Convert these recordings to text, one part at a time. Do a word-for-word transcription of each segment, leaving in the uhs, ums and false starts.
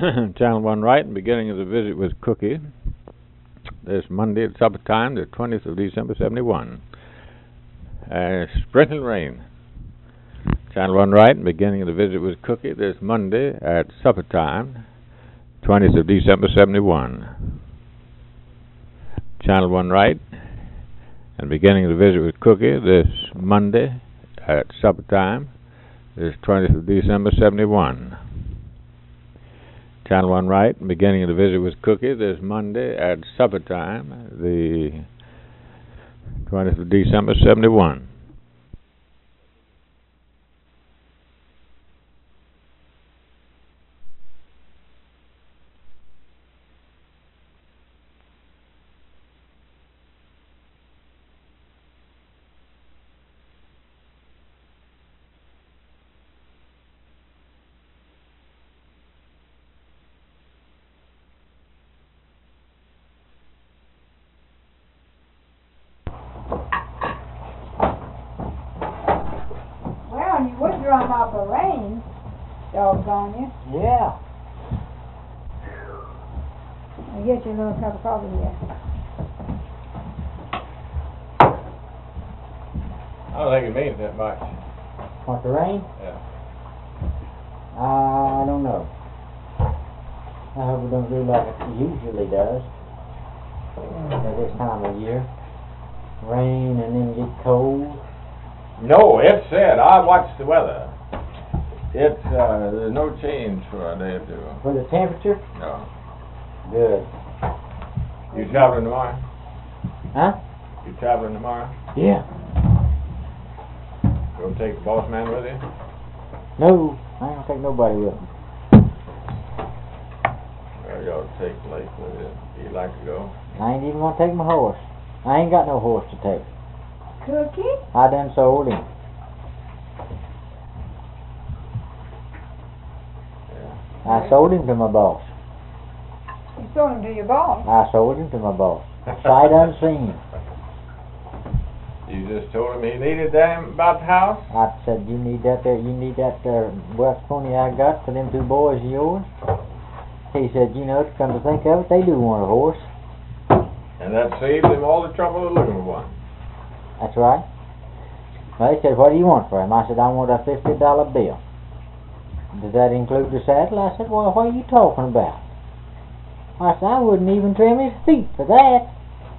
Channel one right, and beginning of the visit with Cookie. This Monday at supper time, the twentieth of December, seventy-one. Uh, sprinkling rain. Channel one right, and beginning of the visit with Cookie. This Monday at supper time, twentieth of December, seventy-one. Channel one right, and beginning of the visit with Cookie. This Monday at supper time, this twentieth of December, seventy-one. Channel one right, and beginning of the visit with Cookie this Monday at supper time, the twentieth of December, seventy-one. Well, you would drum up a rain, doggone you. Yeah. I'll get you a little cup of coffee here. I don't think it means that much. What, the rain? Yeah. Uh, I don't know. I hope it don't do like it usually does at this time of year. Rain and then get cold. No, it said, I watched the weather. It's, uh, there's no change for a day or two. For the temperature? No. Good. You traveling tomorrow? Huh? You traveling tomorrow? Yeah. You gonna take the boss man with you? No, I ain't gonna take nobody with me. Well, you ought to take Blake with you. You'd like to go? I ain't even gonna take my horse. I ain't got no horse to take. Cookie? I done sold him. Yeah. I sold him to my boss. You sold him to your boss. I sold him to my boss. Sight unseen. You just told him he needed that about the house? I said, you need that there, you need that there West pony I got for them two boys of yours? He said, you know, to come to think of it, they do want a horse. And that saved him all the trouble of looking for one. That's right. Well, he said, what do you want for him? I said, I want a fifty dollar bill. Does that include the saddle? I said, well, what are you talking about? I said, I wouldn't even trim his feet for that.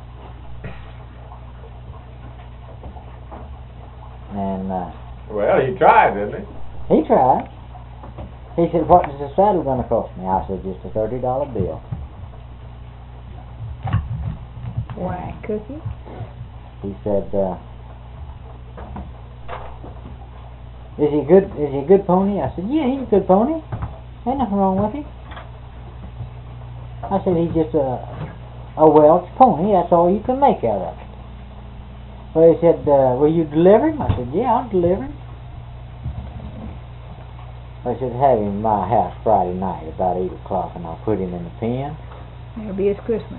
And, uh... Well, he tried, didn't he? He tried. He said, what is the saddle going to cost me? I said, just a thirty dollar bill. Why, Cookie? He said, uh... Is he good, is he a good pony? I said, yeah, he's a good pony. Ain't nothing wrong with him. I said, he's just a, a Welch pony. That's all you can make out of it. Well, he said, uh, will you deliver him? I said, yeah, I'll deliver him. I said, have him in my house Friday night about eight o'clock, and I'll put him in the pen. It'll be his Christmas.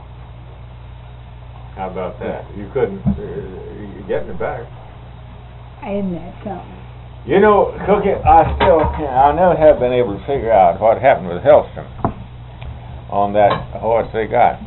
How about that? You couldn't, uh, you're getting it back. Isn't that something? You know, Cookie, I still can't, I never have been able to figure out what happened with Hellstrom on that horse they got.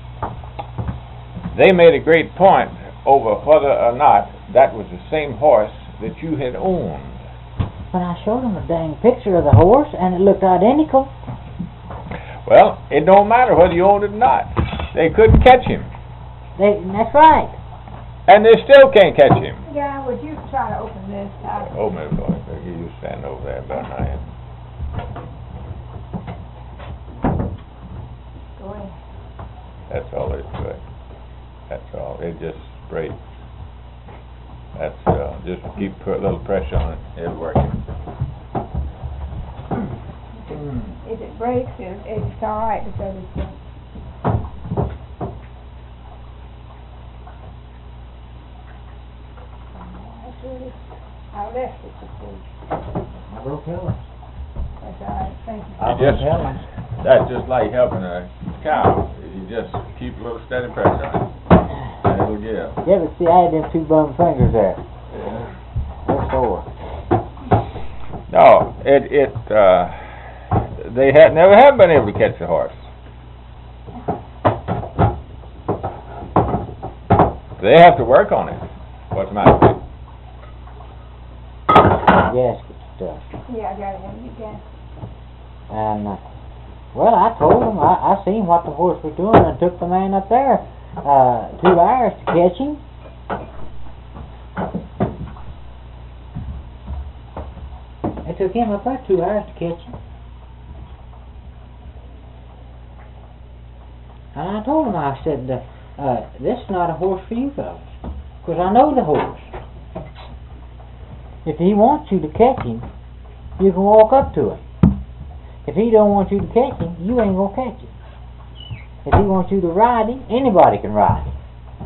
They made a great point over whether or not that was the same horse that you had owned. But I showed him a dang picture of the horse, and it looked identical. Well, it don't matter whether you owned it or not. They couldn't catch him. They, that's right. And they still can't catch him. Yeah, would you try to open this? I, Oh, my boy, you stand over there about I am. go ahead. That's all it's good. That's all. It just sprays. That's uh, just keep put a little pressure on it. It'll work. If it breaks, it, it's all right because it's. Uh, that's really. I left it before. I broke yours. That's all right. Thank you. I You broke just, yours. that's just like helping a cow. You just keep a little steady pressure on it. And it'll give. Yeah, but see, I had them two bum fingers there. Yeah. They're sore. No, it, it, uh, they had never have been able to catch a horse. They have to work on it. What's the matter? Gasket stuff. Yeah, I got it in the gas. And, uh, well, I told him, I, I seen what the horse was doing and took the man up there uh, two hours to catch him. It took him up there two hours to catch him. And I told him, I said, uh, uh, this is not a horse for you fellas, because I know the horse. If he wants you to catch him, you can walk up to him. If he don't want you to catch him, you ain't gonna catch him. If he wants you to ride him, anybody can ride him.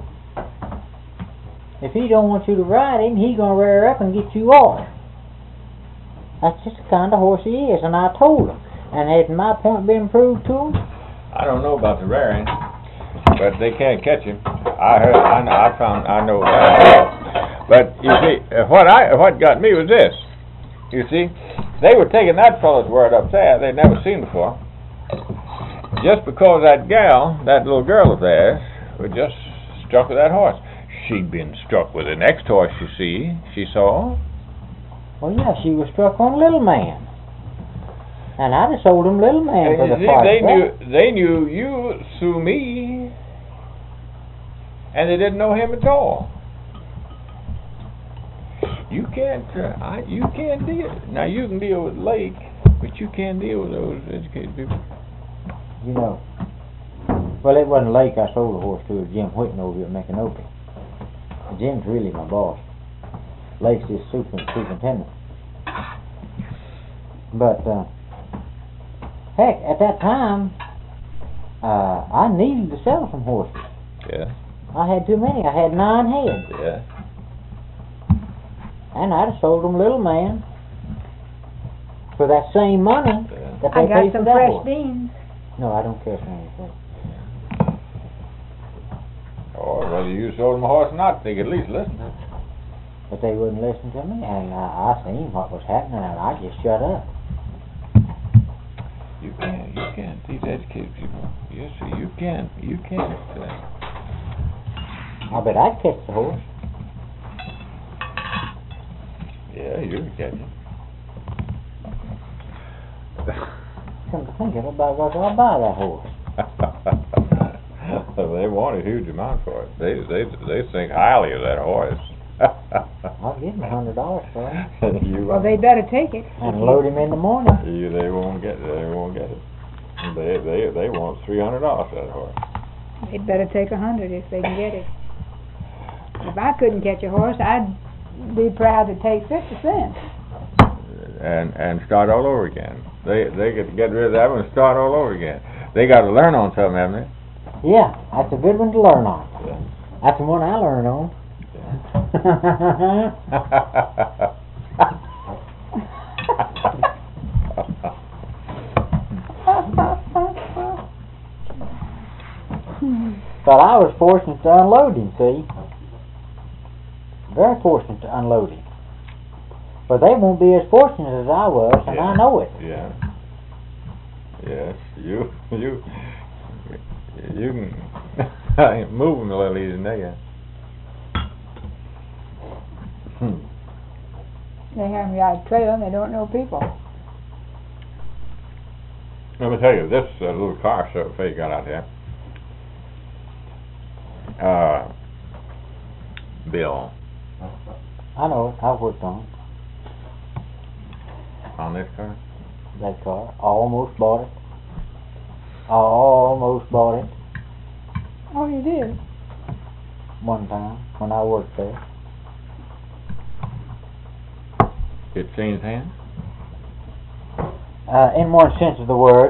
If he don't want you to ride him, he gonna rear up and get you off. That's just the kind of horse he is, and I told him. And has my point been proved to him? I don't know about the rearing, but they can't catch him. I heard, I, know, I found, I know that. But you see, uh, what I what got me was this. You see, they were taking that fellow's word up there they'd never seen before. Just because that gal, that little girl of theirs, was just struck with that horse. She'd been struck with the next horse, you see, she saw. Well, yeah, she was struck on Little Man. And I'd have sold him Little Man And for you the see, price. they knew, they knew you through me, and they didn't know him at all. You can't, uh, I, you can't deal. Now you can deal with Lake, but you can't deal with those educated people. You know, well, it wasn't Lake I sold the horse to. It was Jim Whitten over here at Micanopy. Jim's really my boss. Lake's his super, superintendent. But, uh, heck, at that time, uh, I needed to sell some horses. Yeah. I had too many. I had nine heads. Yeah. And I'd have sold them Little Man for that same money Yeah. that I they got paid for some that fresh horse. beans. No, I don't care for anything. Or whether you sold them a horse or not, they could at least listen. But they wouldn't listen to me, and uh, I seen what was happening, and I just shut up. You can't, you can't teach educated people. Yes, sir, you can't, you can't. Uh, I bet I'd catch the horse. yeah, you can catch it. Come to think of it, by God, I'll buy that horse. They want a huge amount for it. They they they think highly of that horse. I'll give him a hundred dollars for it. you Well, they better take it. And load him in the morning. You, they won't get it. They won't get it. They they they want three hundred dollars for that horse. They'd better take a hundred if they can get it. If I couldn't catch a horse, I'd be proud to take fifty cents. And and start all over again. They they get get rid of that one and start all over again. They got to learn on something, haven't they? Yeah, that's a good one to learn on. Yeah. That's the one I learned on. But I was fortunate to unload him, see? Very fortunate to unload him. But they won't be as fortunate as I was, and Yeah. I know it. Yeah. Yes, you you you can move them a little easier than they can. Hmm. They haven't got a trail and they don't know people. Let me tell you, this uh, little car show Faye got out here. Uh, Bill, I know it. I've worked on it. on this car? That car. Almost bought it. Almost bought it Oh, you did? one time when I worked there. It changed hands? Uh, in one sense of the word.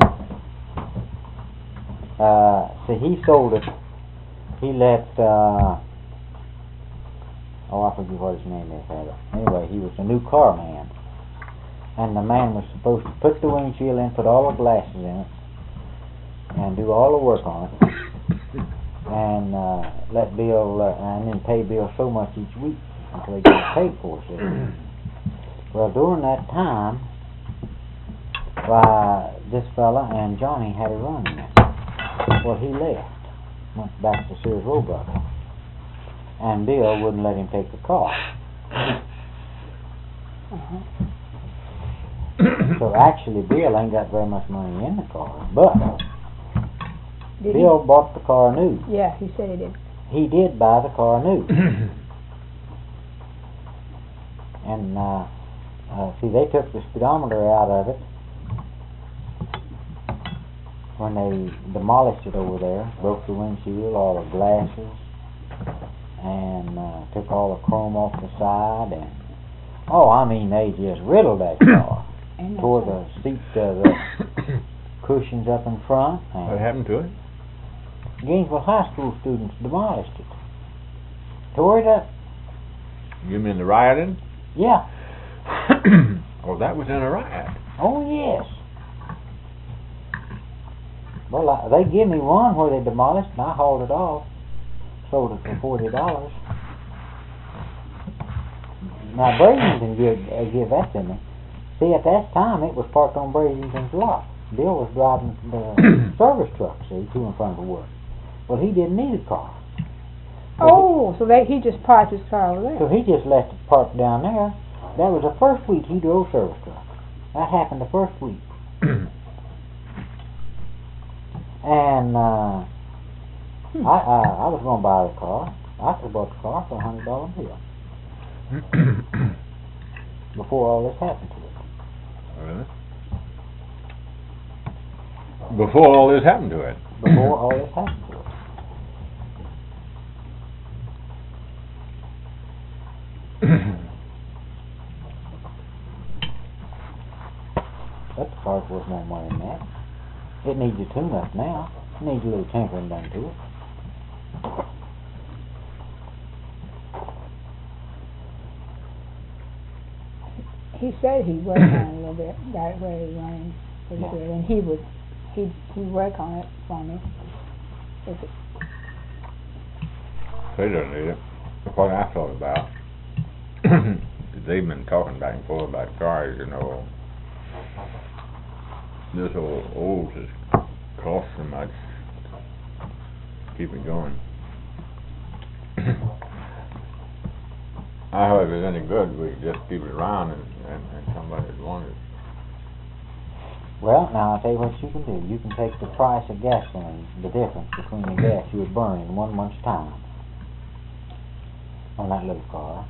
Uh, see, he sold it. He let, uh, oh, I forget what his name is. Rather. Anyway, he was a new car man. And the man was supposed to put the windshield in, put all the glasses in it, and do all the work on it. And uh, let Bill, uh, and then pay Bill so much each week until he got paid for it. Well, during that time, why, this fella and Johnny had a run in it. Well, he left, went back to Sears Roebuck, and Bill wouldn't let him take the car. Uh-huh. So actually, Bill ain't got very much money in the car, but Did Bill bought the car new. he? Yeah, he said he did. He did buy the car new. And, uh, uh, see, they took the speedometer out of it when they demolished it over there, broke the windshield, all the glasses, and uh, took all the chrome off the side, and, oh, I mean, they just riddled that car. Ain't that Tore so? the seat, uh, the cushions up in front, What and happened to it? Gainesville High School students demolished it. Tore it up. You mean the rioting? Yeah. Oh, that was in a riot. Oh, yes. Well, I, they give me one where they demolished, and I hauled it off. Sold it for forty dollars. Now, Brazington give, uh, give that to me. See, at that time, it was parked on Brazington's lot. Bill was driving the service truck, see, to and from the work. Well, he didn't need a car. Oh, so they, he just parked his car over there. So he just left it parked down there. That was the first week he drove service truck. That happened the first week. And uh, Hmm. I, I I was going to buy the car. I could have bought the car for a hundred dollar bill before all this happened to it. Really? Before all this happened to it? Before all this happened to it. But the car's worth more money than that. It needs a tune-up now. It needs a little tinkering done to it. He said he'd work on it a little bit, got it where he running pretty Yeah. good, and he would, he'd, he'd work on it for me. If it, They don't need it. That's what I thought about. They've been talking back and forth about cars, you know. This old old has cost so much. Keep it going. I hope if it's any good, we just keep it around and, and, and somebody would want it. Well, now I'll tell you what you can do. You can take the price of gasoline, the difference between the gas you would burn in one month's time on that little car.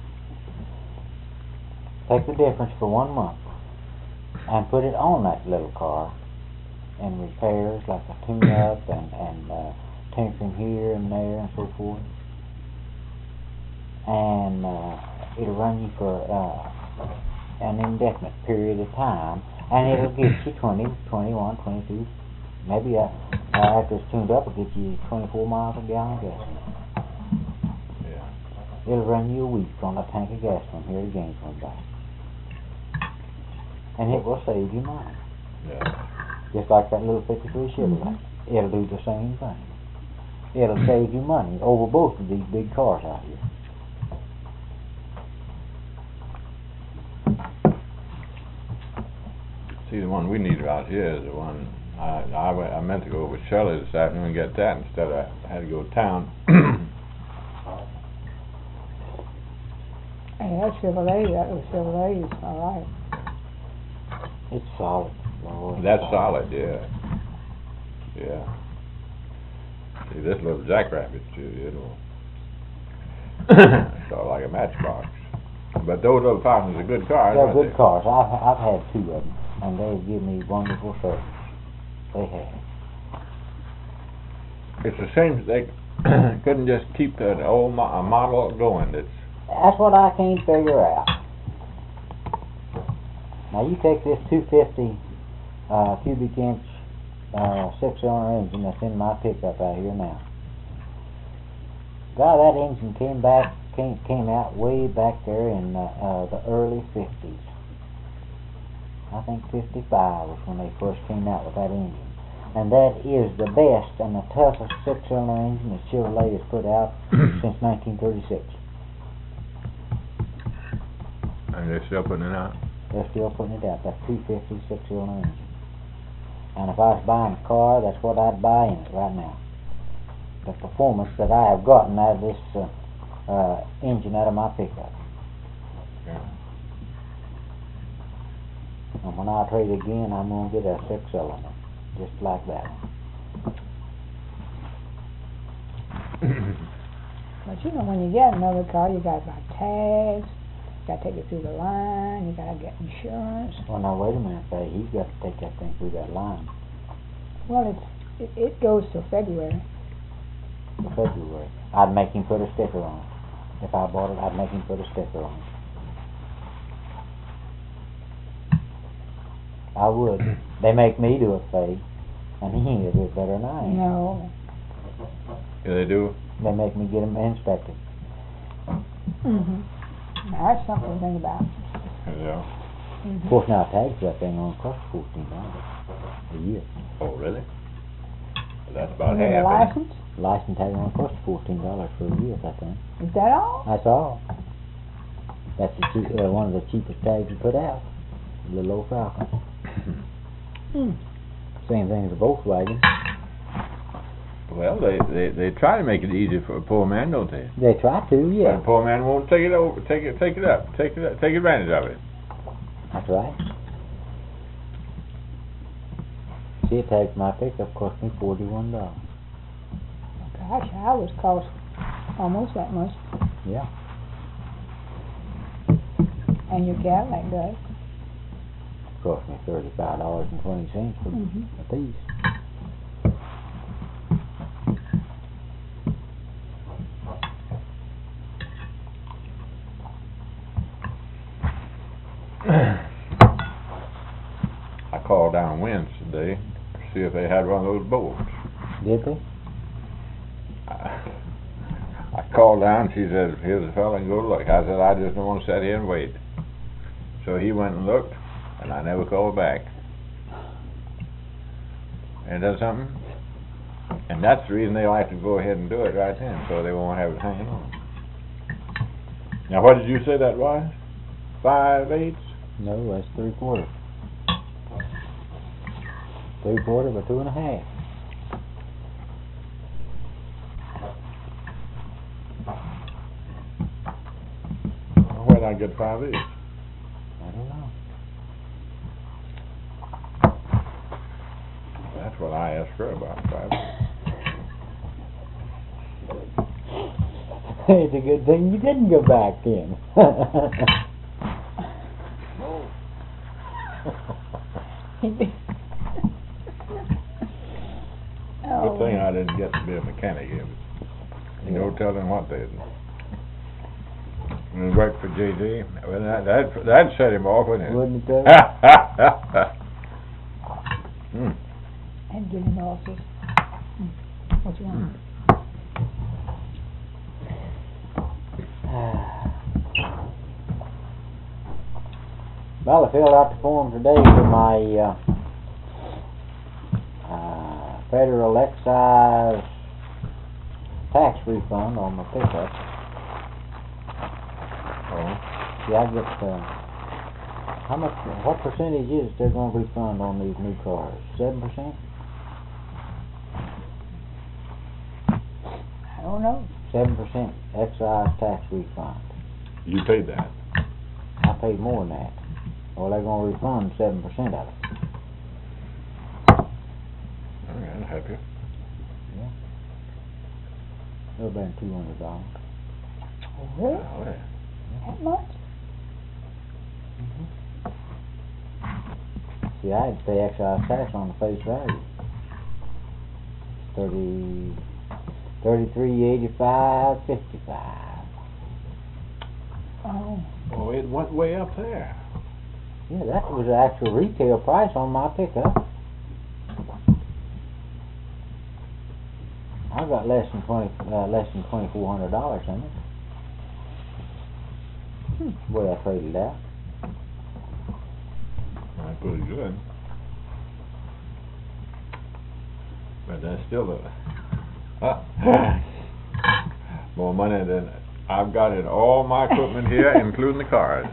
Take the difference for one month and put it on that little car and repairs like a tune-up and, and uh, tinkering here and there and so forth. And uh, it'll run you for uh, an indefinite period of time, and it'll get you twenty, twenty-one, twenty-two, maybe uh, uh, after it's tuned up, it'll get you twenty-four miles a gallon of gasoline. Yeah. It'll run you a week on a tank of gas from here to Gainesville and back. And it will save you money. Yeah. Just like that little fifty-three Chevrolet. It'll do the same thing. It'll save you money over both of these big cars out here. See, the one we need out here is the one, I, I, went- I meant to go with Shelley this afternoon and get that instead of, I had to go to town. hey, that Chevrolet, that was Chevrolet is all right. It's solid. Lord, it's That's solid, yeah. Yeah. See, this little Jackrabbit, you know, sort of like a matchbox. But those other Falcons are good cars, They're aren't good they? cars. I've, I've had two of them, and they've given me wonderful service. They have. It's the same, they couldn't just keep the old mo- uh, model going. It's, That's what I can't figure out. Now you take this two fifty uh, cubic inch uh, six cylinder engine that's in my pickup out here now. God, that engine came back, came came out way back there in uh, uh, the early fifties. I think fifty-five was when they first came out with that engine. And that is the best and the toughest six cylinder engine that Chevrolet has put out since nineteen thirty-six. and they're still putting it out. They're still putting it out, that two fifty six cylinder engine. And if I was buying a car, that's what I'd buy in it right now. The performance that I have gotten out of this uh, uh, engine out of my pickup. Yeah. And when I trade again, I'm going to get a six-cylinder, just like that one. But you know, when you get another car, you gotta buy tags, you gotta take it through the line, you gotta get insurance. Well, now, wait a minute, Faye. He's got to take that thing through that line Well, it's, it, it goes till February. for February. I'd make him put a sticker on it. If I bought it, I'd make him put a sticker on it. I would. They make me do it, Faye, and he ain't do it better than I am. No. Yeah, they do. They make me get them inspected. Mm-hmm. That's something to think about. Yeah. Mm-hmm. Of course, now tags that thing on cost fourteen dollars a year. Oh, really? That's about And the half. license? License tag on cost fourteen dollars for a year, I think. Is that all? That's all. That's the cheap, uh, one of the cheapest tags you put out. The little old Falcon. Hmm. Same thing as a Volkswagen. Well, they, they they try to make it easy for a poor man, don't they? They try to, But yeah. a poor man won't take it over, take it, take it up, take it, up, take advantage of it. That's right. See, a tag for my pickup cost me forty-one dollars. Gosh, ours cost almost that much. Yeah. And your Cadillac does. Cost me thirty-five dollars and twenty cents for Mhm. a piece. I called down Wentz today to see if they had one of those boats. Did they? I, I called down, she said, here's a fella and go look. I said, I just don't want to sit here and wait. So he went and looked, and I never called back. And that's something? And that's the reason they like to go ahead and do it right then, so they won't have it hanging on. Now, what did you say that was? Five eighths? No, that's three quarters. Three quarter by two and a half. Where did I get five eighths? I don't know. That's what I asked her about, five eighths. It's a good thing you didn't go back then. Good thing I didn't get to be a mechanic here. You know, telling what they did. When he worked for J J, well, that, that, that set him off, wouldn't it? Wouldn't it? Hmm. And give him all this. What you want? Well, I filled out the form today for my uh, uh, federal excise tax refund on my pickup. Oh. Yeah, I get, uh, how much, what percentage is they're gonna refund on these new cars? Seven percent? I don't know. Seven percent excise tax refund. You paid that? I paid more than that. Well, they're gonna refund seven percent of it. All right, I'll help you. Yeah. It'll be two hundred dollars. Oh, really? Oh, yeah. That much? See, I had to pay excise tax on the face value. Thirty, thirty-three eighty-five fifty-five. Oh. Oh, it went way up there. Yeah, that was the actual retail price on my pickup. I got less than twenty, uh, less than twenty-four hundred dollars in it. Hmm. Boy, I traded out. That's pretty good. But that's still a more money than I've got in all my equipment here, including the cars.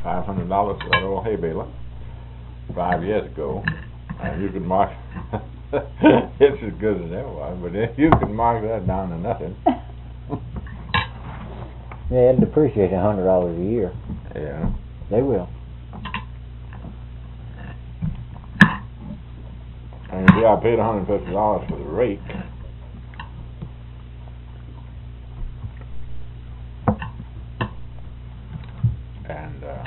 five hundred dollars for that old hay baler five years ago, and you can mark it's as good as ever was, but if you can mark that down to nothing. Yeah, it'll depreciate a hundred dollars a year. Yeah. They will. And see, I paid one hundred fifty dollars for the rake. And uh,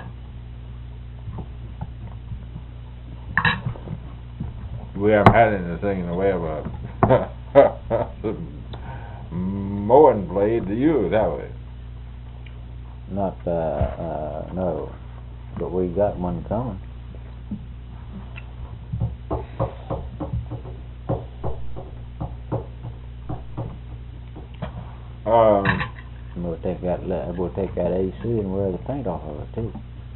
we haven't had anything in the way of a mowing blade to use, have we? Not, uh, uh, no. But we got one coming. Um, We'll take that, le- we'll take that A C and wear the paint off of it too.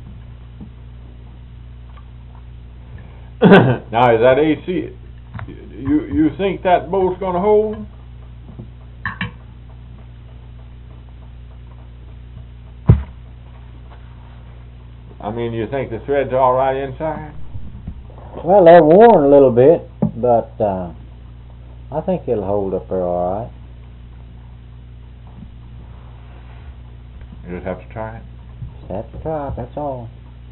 now, is that A C, you, you think that bolt's gonna hold? I mean, you think the thread's all right inside? Well, they're worn a little bit, but, uh, I think it'll hold up there all right. You just have to try it. Just have to try it, that's all.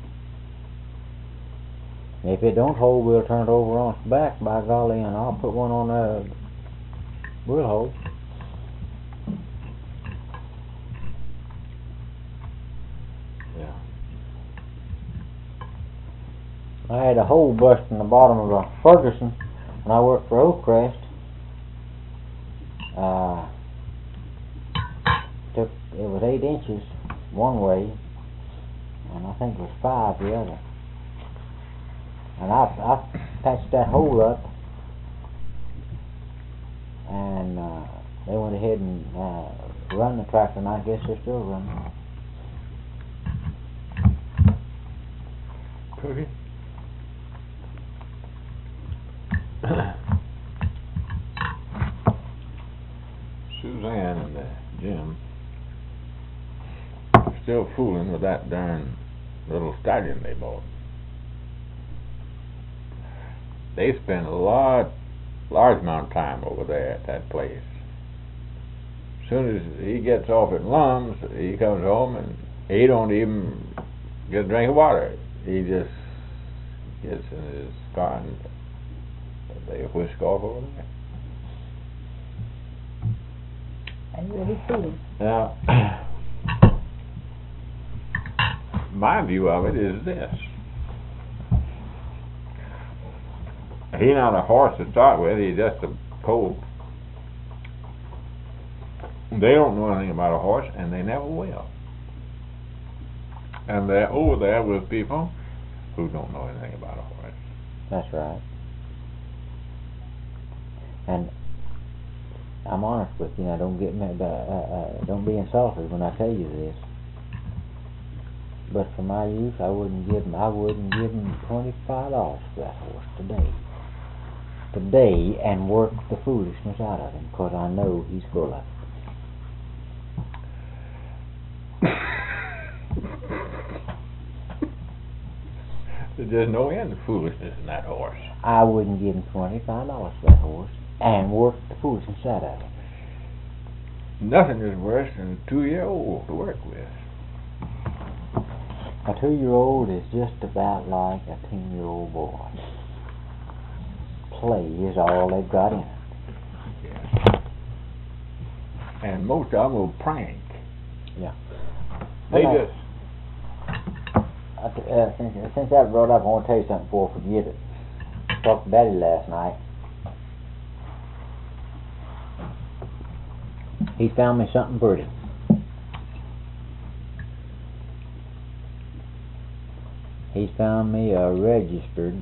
If it don't hold, we'll turn it over on its back, by golly, and I'll put one on there. We'll hold. Yeah. I had a hole bust in the bottom of a Ferguson when I worked for Oakcrest. Uh, took it was eight inches one way, and I think it was five the other. And I I patched that hole up, and uh, they went ahead and uh, run the tractor, and I guess they're still running. Cookie? Suzanne and uh, Jim are still fooling with that darn little stallion they bought. They spend a lot, large amount of time over there at that place. As soon as he gets off at Lum's, he comes home and he don't even get a drink of water. He just gets in his car and they whisk off over there. And really fooling. Now, my view of it is this. He's not a horse to start with, he's just a colt. They don't know anything about a horse, and they never will. And they're over there with people who don't know anything about a horse. That's right. And I'm honest with you. Now, don't get me. Uh, uh, don't be insulted when I tell you this. But for my youth, I wouldn't give him. I wouldn't give him twenty-five dollars for that horse today. Today, and work the foolishness out of him, because I know he's full of it. There's just no end of foolishness in that horse. I wouldn't give him twenty-five dollars for that horse, and work the foolishness out of him. Nothing is worse than a two-year-old to work with. A two-year-old is just about like a ten-year-old boy. Play is all they've got in it. Yeah. And most of them will prank. Yeah. They Well, just... I th- uh, since, since that brought up, I want to tell you something before I forget it. Talked to Daddy last night. He found me something pretty. He's found me a registered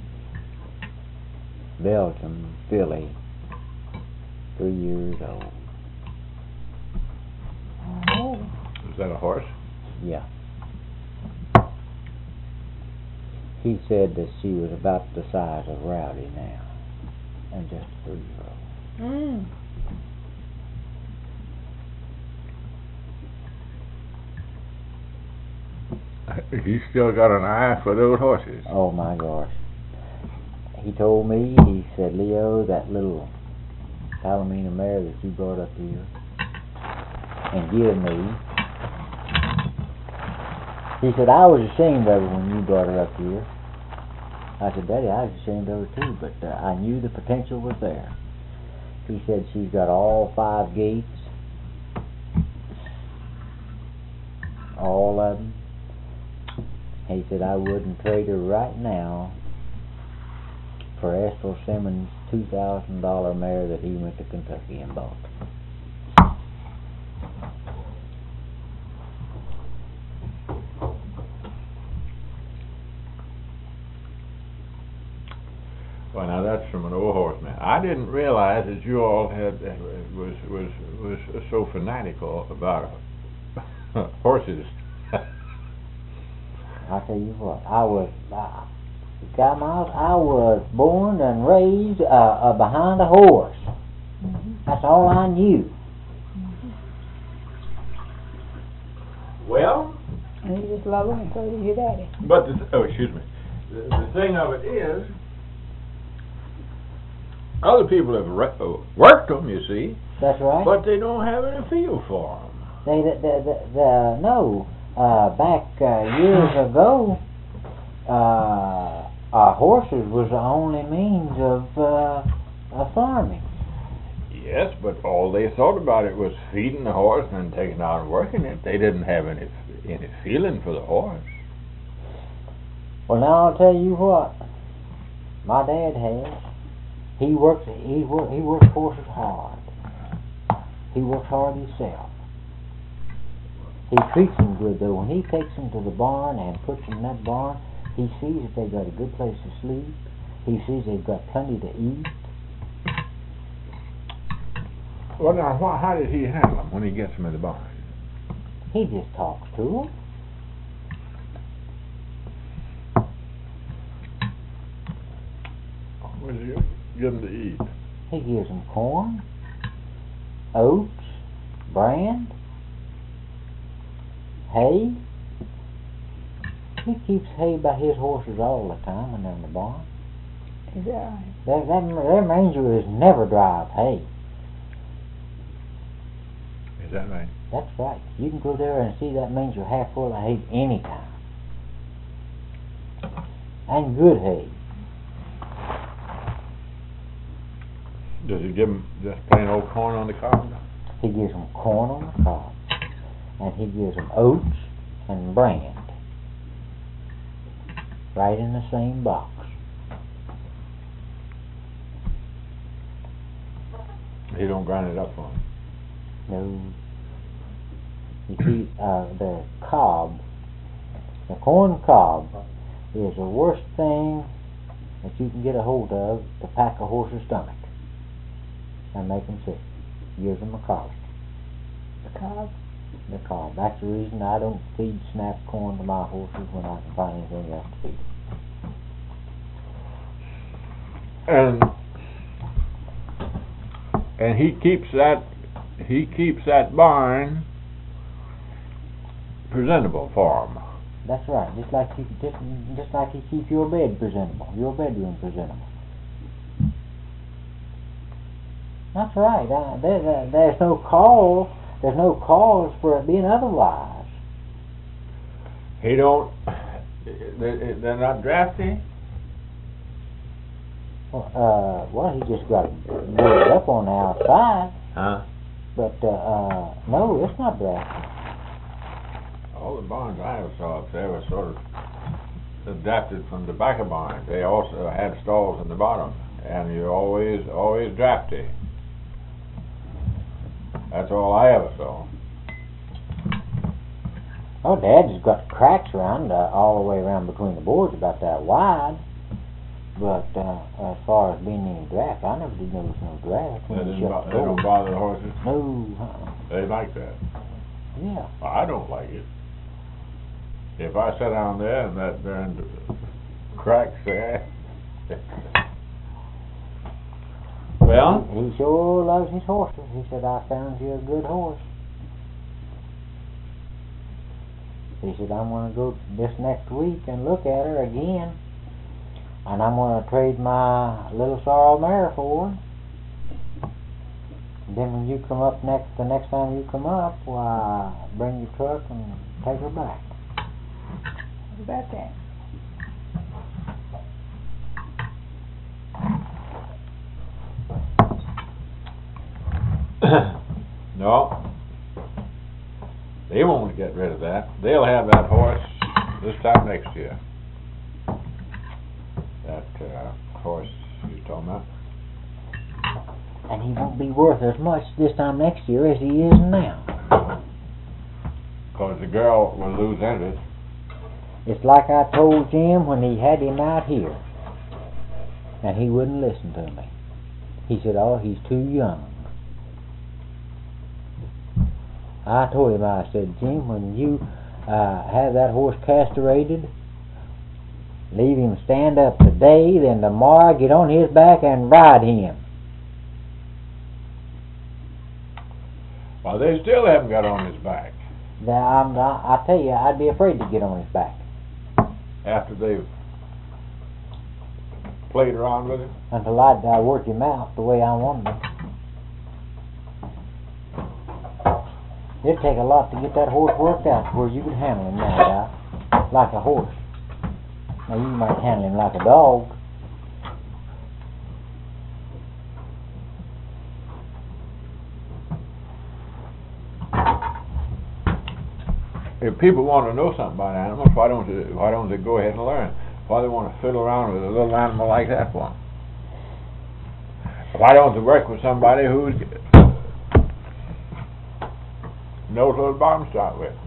Belgian filly, three years old. Oh. Is that a horse? Yeah. He said that she was about the size of Rowdy now, and just a three-year-old. Mm. He's still got an eye for those horses. Oh my gosh. He told me, he said, Leo, that little Palomino mare that you brought up here and give me, he said, I was ashamed of her when you brought her up here. I said, Daddy, I was ashamed of her too, but uh, I knew the potential was there. He said she's got all five gates, all of them. He said, I wouldn't trade her right now for Estill Simmons' two thousand dollar mare that he went to Kentucky and bought. Well, now that's from an old horseman. I didn't realize that you all had uh, was was was so fanatical about horses. I tell you what, I was, uh, Guy Miles, I was born and raised uh, uh, behind a horse. Mm-hmm. That's all I knew. Mm-hmm. Well, and you just love them, and so does your daddy. But the th- oh, excuse me. The, the thing of it is, other people have re- uh, worked them, you see. That's right. But they don't have any feel for them. They, the, the, the, the no, uh, back uh, years ago, uh, uh, horses was the only means of uh, of farming. Yes, but all they thought about it was feeding the horse and then taking out and working it. They didn't have any any feeling for the horse. Well, now I'll tell you what, my dad has. He works. He work. He works horses hard. He works hard himself. He treats them good though. When he takes them to the barn and puts them in that barn, he sees that they got a good place to sleep. He sees they've got plenty to eat. Well, now, why, how did he handle them when he gets them in the barn? He just talks to them. What does he give them to eat? He gives them corn, oats, bran, hay. He keeps hay by his horses all the time when they're in the barn. Is that right? That, that, that manger is never dry of hay. Is that right? That's right. You can go there and see that manger half full of hay anytime. And good hay. Does he give them just plain old corn on the cob? He gives them corn on the cob. And he gives them oats and bran. Right in the same box. He don't grind it up for them. No. You see, uh, the cob, the corn cob, is the worst thing that you can get a hold of to pack a horse's stomach and make him sick. Gives him a colic. The cob? The cob. That's the reason I don't feed snap corn to my horses when I can find anything else to feed. And and he keeps that he keeps that barn presentable for him. That's right. Just like you just, just like you keep your bed presentable, your bedroom presentable. That's right. Uh, there, there, there's no call. There's no cause for it being otherwise. He don't. They're, they're not drafty. Well, uh, well, he just got boarded up on the outside. Huh? But uh, uh, no, it's not drafty. All the barns I ever saw up there were sort of adapted from the back of barns. They also had stalls in the bottom, and you're always always drafty. That's all I ever saw. Oh, Dad's got cracks around uh, all the way around between the boards, about that wide. But uh, as far as being any draft, I never did notice no draft when They, you didn't shut bo- the they door. don't bother the horses. No, uh-uh. They like that. Yeah. Well, I don't like it. If I sat down there and that darn cracks there. Well, He sure loves his horses. He said, I found you a good horse. He said, I'm going to go this next week and look at her again. And I'm going to trade my little sorrel mare for her. Then when you come up next, the next time you come up, why, bring your truck and take her back. What about that? No. They won't get rid of that. They'll have that horse this time next year. That uh, horse you're talking about. And he won't be worth as much this time next year as he is now. Because the girl will lose interest. It's like I told Jim when he had him out here. And he wouldn't listen to me. He said, oh, he's too young. I told him, I said, Jim, when you uh, have that horse castrated, leave him stand up today, then tomorrow get on his back and ride him. Well, they still haven't got on his back. Now, I'm not, I tell you, I'd be afraid to get on his back. After they've played around with him? Until I'd uh, work him out the way I wanted him. It'd take a lot to get that horse worked out where you could handle him now, Doc, like a horse. Now, you might handle him like a dog. If people want to know something about animals, why don't they, why don't they go ahead and learn? Why do they want to fiddle around with a little animal like that for? Why don't they work with somebody who knows what the bottom start with?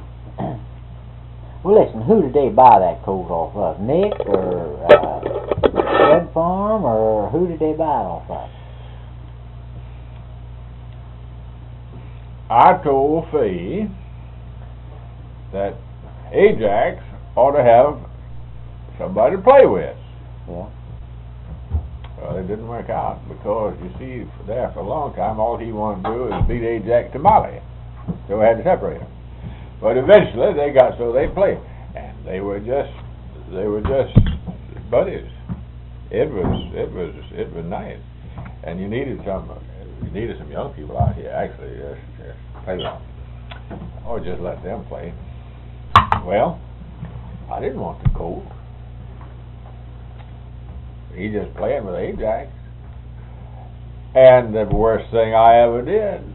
Well, listen, who did they buy that colt off of? Nick or uh, Red Farm, or who did they buy it off of? I told Fay that Ajax ought to have somebody to play with. Yeah. Well, it didn't work out because, you see, there for a long time, all he wanted to do is beat Ajax to Molly. So we had to separate them. But eventually, they got so they played, and they were just, they were just buddies. It was, it was, it was nice, and you needed some, you needed some young people out here actually just, just play with them, or just let them play. Well, I didn't want the colt. He just playing with Ajax. And the worst thing I ever did.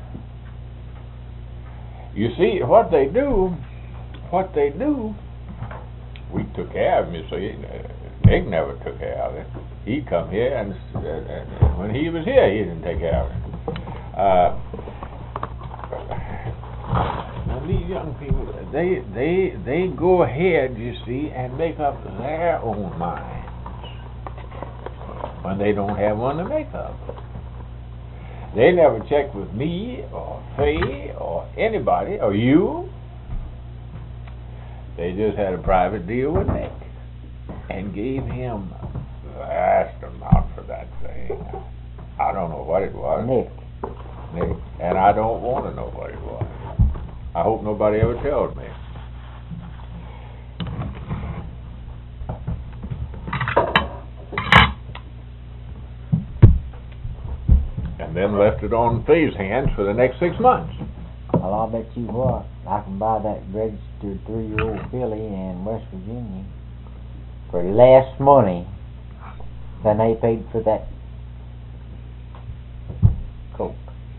You see, what they do, what they do, we took care of him, you see. Nick never took care of him. He'd come here, and, and, and when he was here, he didn't take care of him. Uh, now these young people, they, they, they go ahead, you see, and make up their own minds when they don't have one to make up. They never checked with me or Fay or anybody or you. They just had a private deal with Nick and gave him a vast amount for that thing. I don't know what it was. Nick. Nick. And I don't want to know what it was. I hope nobody ever tells me. And then left it on Fay's hands for the next six months. Well, I'll bet you what, I can buy that registered three-year-old filly in West Virginia for less money than they paid for that colt.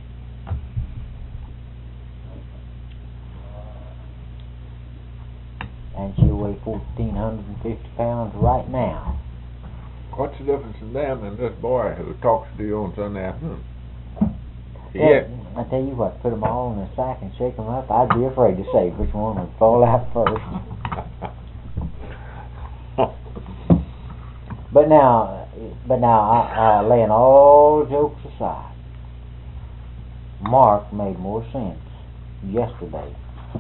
And she'll weigh fourteen hundred fifty pounds right now. What's the difference in them and this boy who talks to you on Sunday afternoon? Well, Yeah. I tell you what, put them all in a sack and shake them up, I'd be afraid to say which one would fall out first. But now, but now, I, uh, laying all jokes aside, Mark made more sense yesterday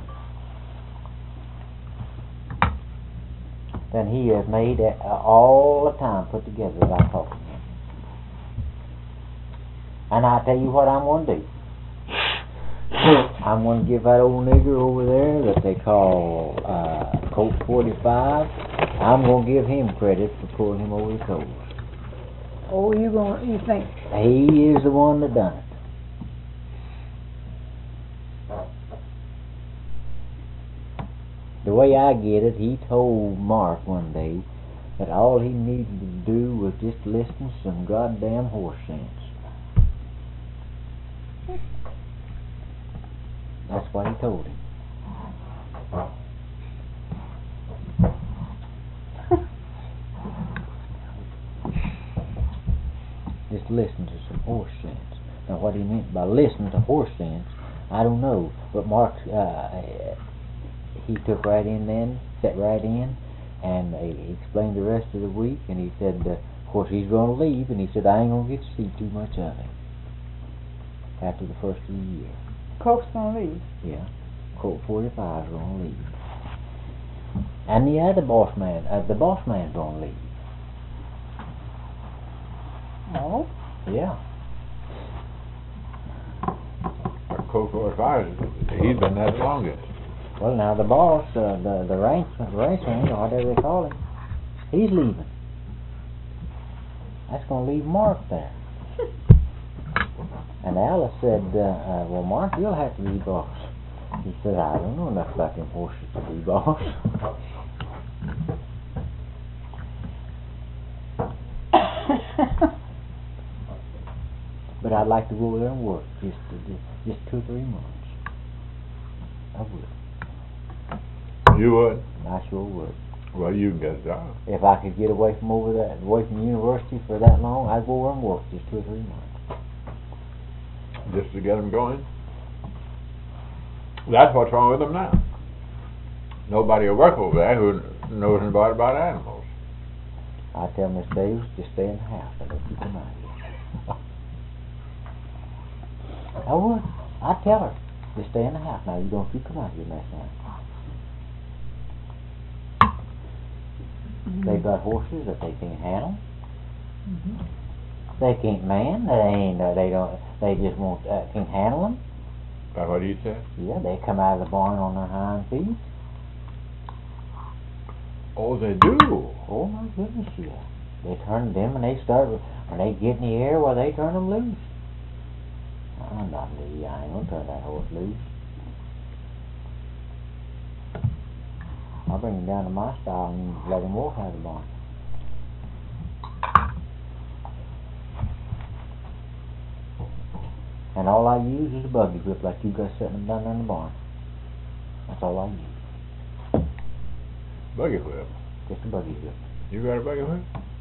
than he has made uh, all the time put together that I talked to him. And I tell you what I'm going to do. I'm going to give that old nigger over there that they call uh, Colt forty-five, I'm going to give him credit for pulling him over the coals. Oh, you going? You think? He is the one that done it. The way I get it, he told Mark one day that all he needed to do was just listen to some goddamn horse sense. That's what he told him. Just listen to some horse sense. Now what he meant by listening to horse sense, I don't know. But Mark, uh, he took right in then, sat right in, and uh, he explained the rest of the week, and he said, uh, of course he's going to leave, and he said, I ain't going to get to see too much of him after the first of the year. Colt's gonna leave. Yeah, Colt forty-five is going to leave. And the other boss man, uh, the boss man's going to leave. Oh. Yeah. Colt forty-five, he's been that longest. Well, now the boss, uh, the the ranch, ranchman, or whatever they call him, he's leaving. That's going to leave Mark there. And Alice said, uh, uh, well, Mark, you'll have to be boss. He said, I don't know enough about them horses to be boss. But I'd like to go over there and work just, just, just two or three months. I would. You would? I sure would. Well, you can get a job. If I could get away from over that, away from the university for that long, I'd go over and work just two or three months. Just to get them going? That's what's wrong with them now. Nobody will work over there who knows anything about animals. I tell Miss Davis to stay in the house and let you come out here. I would. I'd tell her to stay in the house. Now you don't you come out here next time. Mm-hmm. They've got horses that they can't handle. Mm-hmm. They can't man. They ain't. Uh, they don't. They just won't. Uh, can't handle them. That's what he said? Yeah, they come out of the barn on their hind feet. Oh, they do? Oh my goodness, yeah. They turn them and they start. When they get in the air, well, they turn them loose. I'm not Lee. I ain't gonna turn that horse loose. I'll bring him down to my style and let him walk out of the barn. And all I use is a buggy whip like you got sitting down there in the barn. That's all I use. Buggy whip? Just a buggy whip. You got a buggy whip?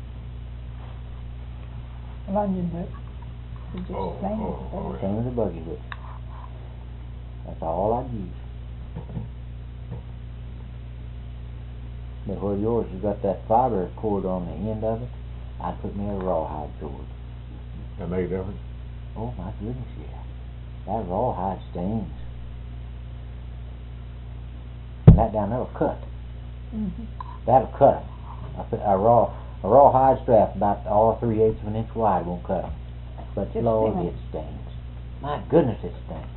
London whip. It's just Oh, the same oh, as oh, the Same as a buggy whip. That's all I use. But where yours has got that fiber cord on the end of it, I'd put me a rawhide cord. That make a difference? Oh my goodness, yeah. That rawhide stings. And that down there will cut. Mm-hmm. That'll cut 'em. I put a raw a rawhide strap about all three eighths of an inch wide won't cut 'em. But Just Lord, sting 'em. it stings. My goodness, it stings.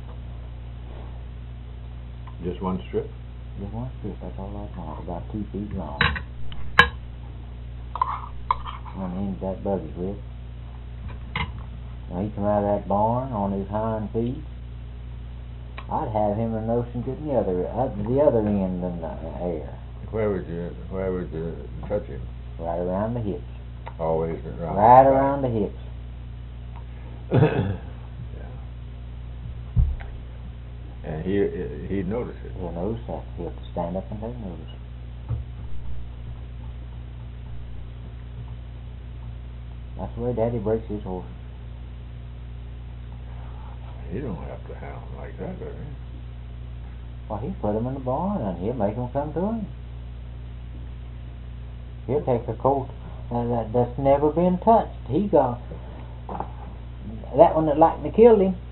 Just one strip? Just one strip, that's all I want, about two feet long. On the end of that buggy whip. When he come out of that barn on his hind feet, I'd have him a notion getting the other uh, the other end in the air. Where would you where would you touch him? Right around the hips. Always around Right the around the hips. yeah. And he he'd notice it. He'll notice that. He'll stand up and take notice. That's the way Daddy breaks his horses. He don't have to handle him like that, does he? Well, he put him in the barn and he'll make him come to him. He'll take a colt uh, that, that's never been touched. He got that one that like to kill him.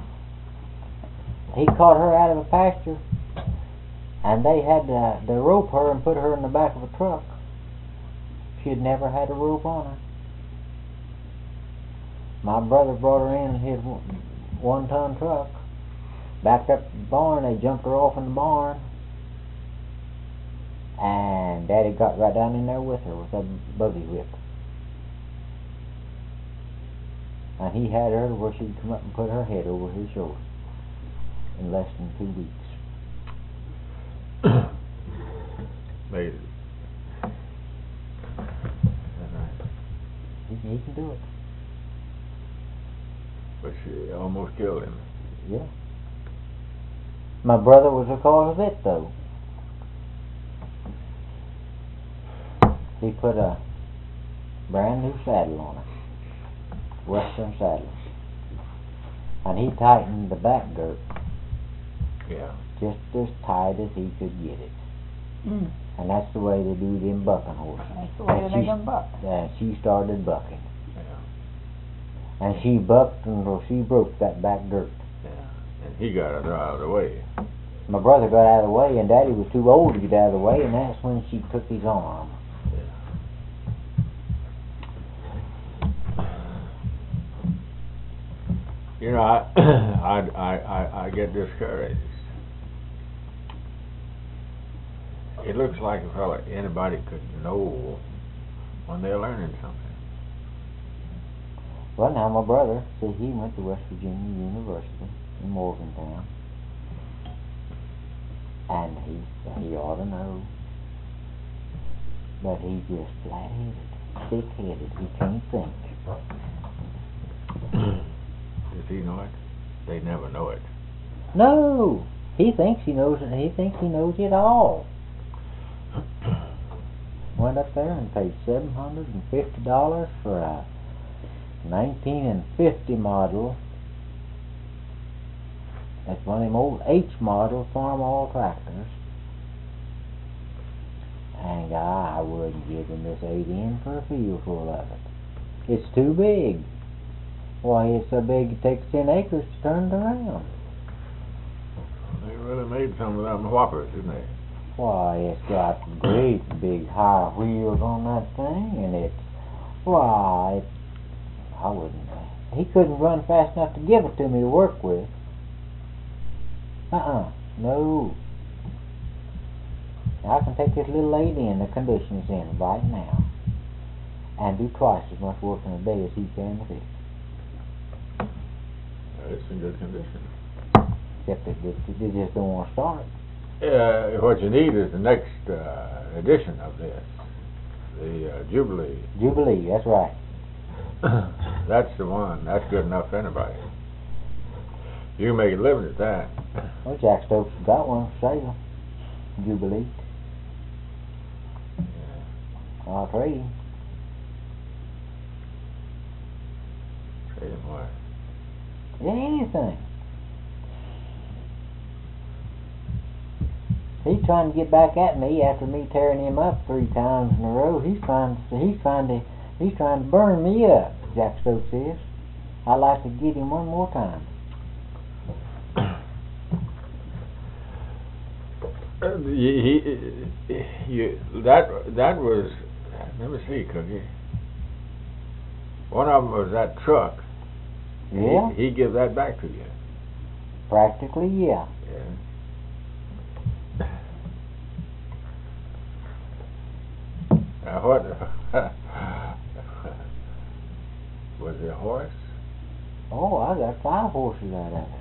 He caught her out of a pasture, and they had to, to rope her and put her in the back of a truck. She had never had a rope on her. My brother brought her in his one-ton truck. backed up to the barn. They jumped her off in the barn. And Daddy got right down in there with her with a buggy whip. And he had her where she'd come up and put her head over his shoulder in less than two weeks. Amazing. He, he can do it. But she almost killed him. Yeah. My brother was the cause of it, though. He put a brand new saddle on her, Western saddle, and he tightened the back girth. Yeah. Just as tight as he could get it. Mm. And that's the way they do them bucking horses. That's the way And they make she- them buck. And she started bucking. Yeah. And she bucked until she broke that back girth. Yeah. And he got her out of the way. My brother got out of the way, and Daddy was too old to get out of the way, and that's when she took his arm. You know, I, I, I, I, I get discouraged. It looks like a fella anybody could know when they're learning something. Well, now my brother, see, he went to West Virginia University in Morgantown, and he he ought to know, but he's just flat-headed, thick-headed. He can't think. Does he know it? They never know it. No, he thinks he knows it. He thinks he knows it all. Went up there and paid seven hundred and fifty dollars for a nineteen and fifty model. That's one of them old H model farm all tractors. And I wouldn't give him this eight in for a field full of it. It's too big. Why, it's so big it takes ten acres to turn it around. They really made some of them whoppers, didn't they? Why, it's got great big high wheels on that thing, and it's, why, it, I wouldn't, he couldn't run fast enough to give it to me to work with. Uh-uh, no. I can take this little lady in the conditions in right now and do twice as much work in a day as he can with it. It's in good condition. Except that they, they just don't want to start. Uh, what you need is the next uh, edition of this, the uh, Jubilee. Jubilee, that's right. That's the one. That's good enough for anybody. You can make a living at that. Well, Jack Stokes has got one for sale. Jubilee. I'll trade him. Trade him what? Anything. He's trying to get back at me after me tearing him up three times in a row. He's trying to, he's trying to, he's trying to burn me up, Jack Stokes is. I'd like to get him one more time. Uh, he, he, he, that, that was, let me see, Cookie. One of them was that truck. Yeah? He, he give that back to you. Practically, yeah. Yeah. Now what, was it a horse? Oh, I got five horses out of it.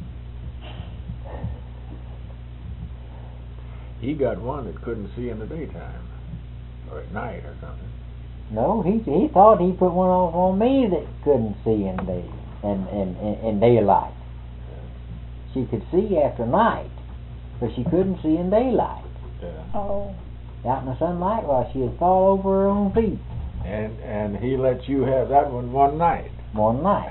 He got one that couldn't see in the daytime, or at night or something. No, he he thought he put one off on me that couldn't see in day in, in, in, in daylight. She could see after night, but she couldn't see in daylight. Yeah. Oh. Out in the sunlight, well, she'd fall over her own feet. And and he let you have that one one night. One night.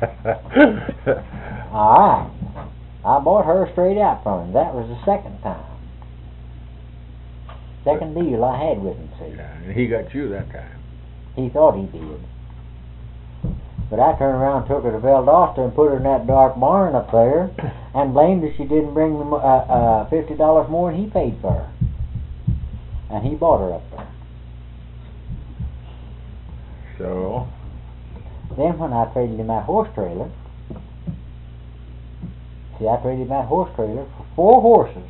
All right. I bought her straight out from him. That was the second time. Second deal I had with him, see. Yeah, and he got you that time. He thought he did. But I turned around and took her to Valdosta and put her in that dark barn up there and blamed her she didn't bring me uh, uh, fifty dollars more than he paid for her. And he bought her up there. So? Then when I traded him that horse trailer, See, I traded that horse trailer for four horses,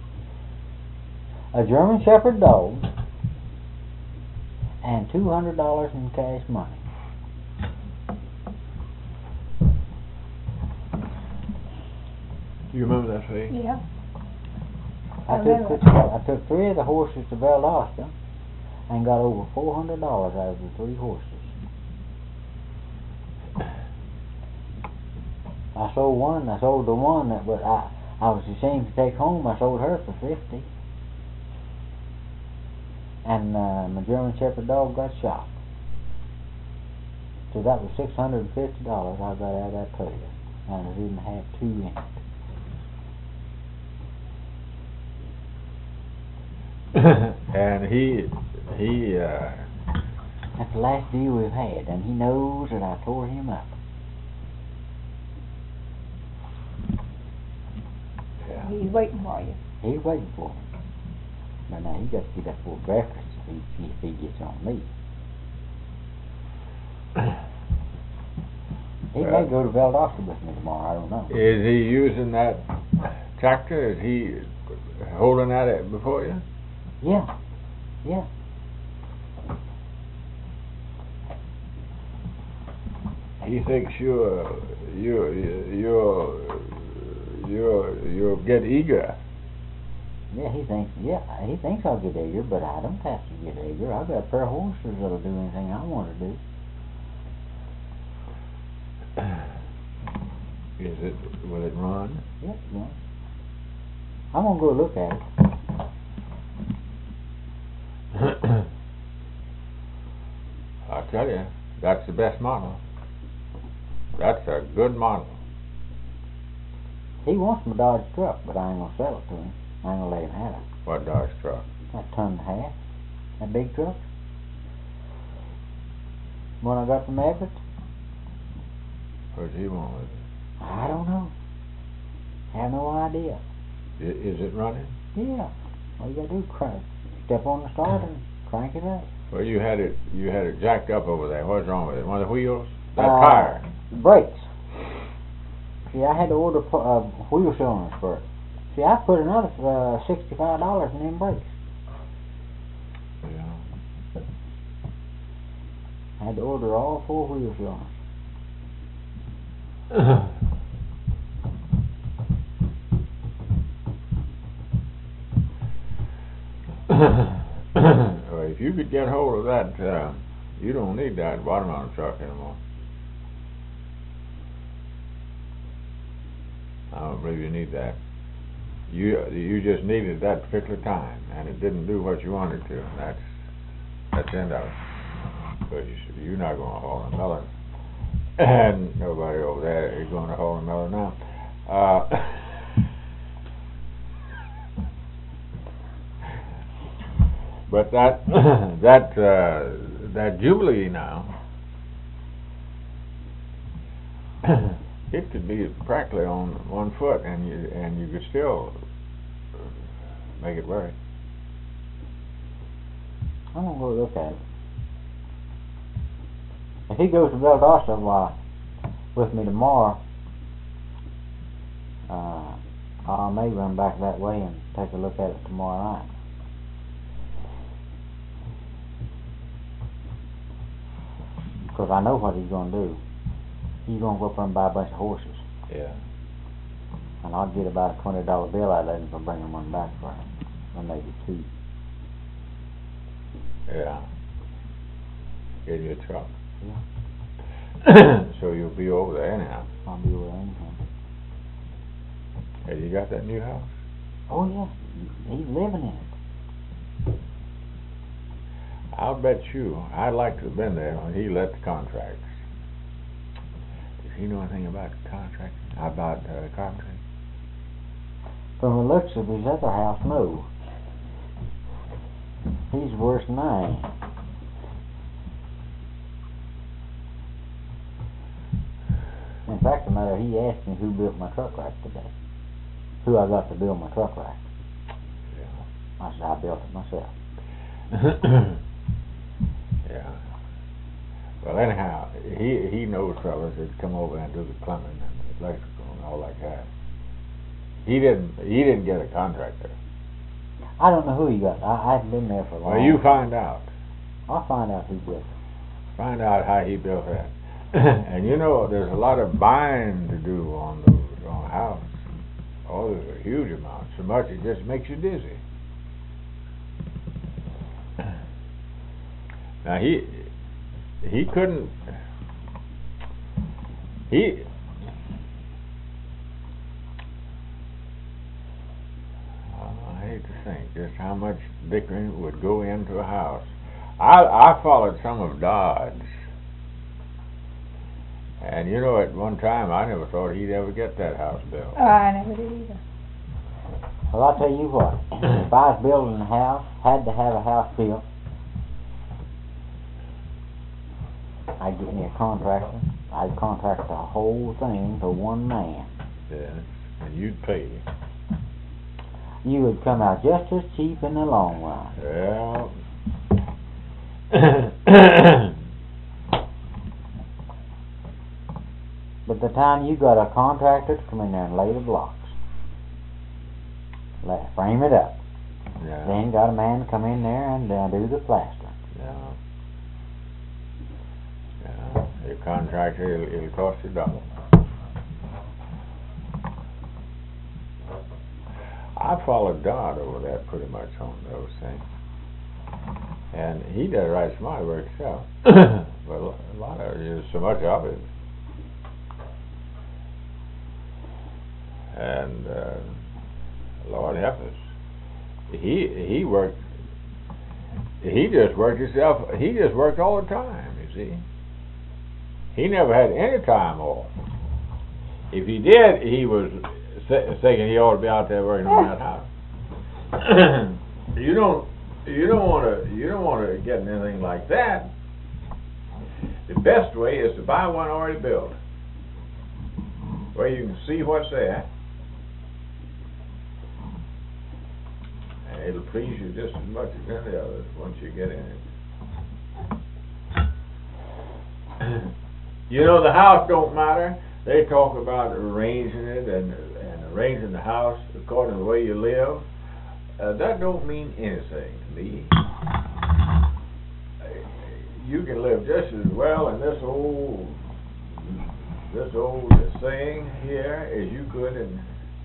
a German Shepherd dog, and two hundred dollars in cash money. Do you remember that, Faye? Yeah. I I took remember. th- I took three of the horses to Valdosta and got over four hundred dollars out of the three horses. I sold one. I sold the one that was I I was ashamed to take home. I sold her for fifty, and uh, my German Shepherd dog got shot. So that was six hundred and fifty dollars I got out of that trailer, and I didn't have two in it. And he, he, uh, That's the last deal we've had, and he knows that I tore him up. yeah. He's waiting for you. He's waiting for me. But now he got to get up for breakfast if he, if he gets on me. He Well, may go to Valdosta with me tomorrow, I don't know. Is he using that tractor? Is he holding that at before you? Yeah, yeah. He thinks you're, you're, you're, you're, you'll get eager. Yeah, he thinks, yeah, he thinks I'll get eager, but I don't have to get eager. I've got a pair of horses that'll do anything I want to do. Is it, will it run? Yep, yeah. I'm gonna go look at it. I tell you, that's the best model. That's a good model. He wants my Dodge truck, but I ain't gonna sell it to him. I ain't gonna let him have it. What Dodge truck? That ton and a half. That big truck. One I got from Everett. What's he want with it? I don't know. Have no idea. I- Is it running? Yeah. All you gotta do is crank. Step on the starter and crank it up. Well, you had it, you had it jacked up over there. What's wrong with it? One of the wheels? That Uh, tire? Brakes. See, I had to order pu- uh, wheel cylinders for it. See, I put another uh, sixty-five dollars in them brakes. Yeah. I had to order all four wheel cylinders. Well, if you could get hold of that, uh, you don't need that watermelon truck anymore. I don't believe you need that. You you just needed that particular time, and it didn't do what you wanted to. And that's that's the end of it. But you, you're not going to haul a melon, and nobody over there is going to haul a melon now. Uh, But that that uh, that Jubilee now, it could be practically on one foot, and you and you could still make it work. I'm gonna go look at it. If he goes to Valdosta while with me tomorrow, uh, I may run back that way and take a look at it tomorrow night. Because I know what he's going to do. He's going to go up there and buy a bunch of horses. Yeah. And I'll get about a twenty dollar bill out of him for bringing one back for him. Or maybe two. Yeah. In your truck. Yeah. So you'll be over there anyhow. I'll be over there anyhow. Have you got that new house? Oh, yeah. He's living in it. I'll bet you, I'd like to have been there when he let the contracts. Does he know anything about contracts? About uh, carpentry? From the looks of his other house, no. He's worse than I am. In fact, the matter, he asked me who built my truck rack today. Who I got to build my truck rack. Yeah. I said, I built it myself. Yeah. Well, anyhow, he he knows fellas that come over and do the plumbing and the electrical and all like that. He didn't. He didn't get a contractor. I don't know who he got. I, I haven't been there for a long. Well, you find out. I'll find out who built it. Find out how he built that. And you know, there's a lot of buying to do on the on a house. Oh, there's a huge amount. So much it just makes you dizzy. Now he he couldn't he I hate to think just how much bickering would go into a house. I I followed some of Dodd's, and you know, at one time I never thought he'd ever get that house built. Oh, I never did either. Well, I'll tell you what. If I was building a house, had to have a house built, I'd get me a contractor. I'd contract the whole thing for one man. Yes, and you'd pay. You would come out just as cheap in the long run. Well, but the time you got a contractor to come in there and lay the blocks, let frame it up, yeah. then got a man to come in there and uh, do the plastering. Yeah. Yeah. Your contractor, it'll, it'll cost you double. I followed Dodd over that pretty much on those things. And he does right smart work himself. But a lot of there's so much of it. And uh, Lord help us. He he worked he just worked himself he just worked all the time, you see. He never had any time off. If he did, he was thinking he ought to be out there working on that house. You don't you don't want to you don't want to get anything like that. The best way is to buy one already built, where you can see what's there, and it'll please you just as much as any others once you get in it. You know, the house don't matter. They talk about arranging it and and arranging the house according to the way you live. Uh, that don't mean anything to me. You can live just as well in this old this old thing here as you could in.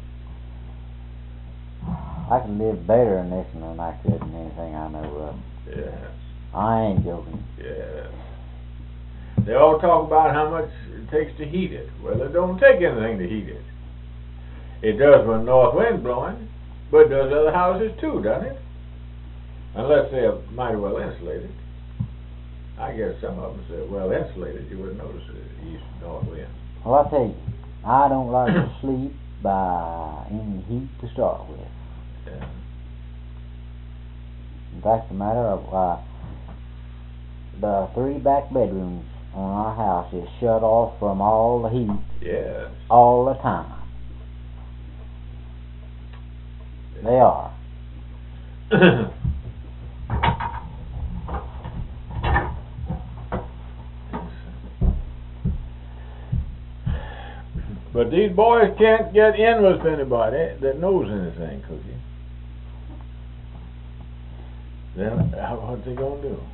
I can live better in this than I could in anything I know of. Yes. I ain't joking. Yes. They all talk about how much it takes to heat it. Well, it don't take anything to heat it. It does when north wind's blowing, but it does other houses too, doesn't it? Unless they're mighty well insulated. I guess some of them say, well insulated, you wouldn't notice the east and north wind. Well, I'll tell you, I don't like to sleep by any heat to start with. Yeah. That's the matter of uh, the three back bedrooms on our house is shut off from all the heat. Yes. All the time. They are. But these boys can't get in with anybody that knows anything, Cookie. Then how, what's they gonna do?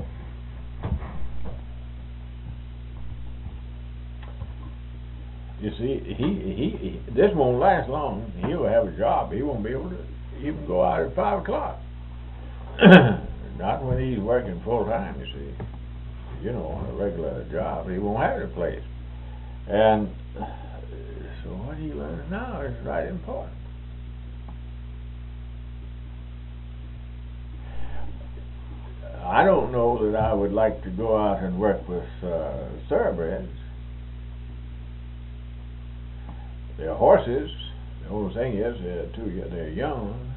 You see, he, he he this won't last long. He'll have a job. He won't be able to even go out at five o'clock. Not when he's working full time. You see, you know, on a regular job, he won't have a place. And so what he learns now is right important. I don't know that I would like to go out and work with uh, thoroughbreds. They're horses. The only thing is, they're too, they're young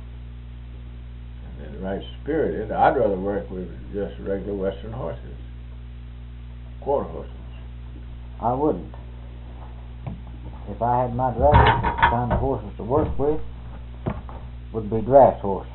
and they're right spirited. I'd rather work with just regular Western horses, quarter horses. I wouldn't. If I had my druthers, the kind of horses to work with would be draft horses.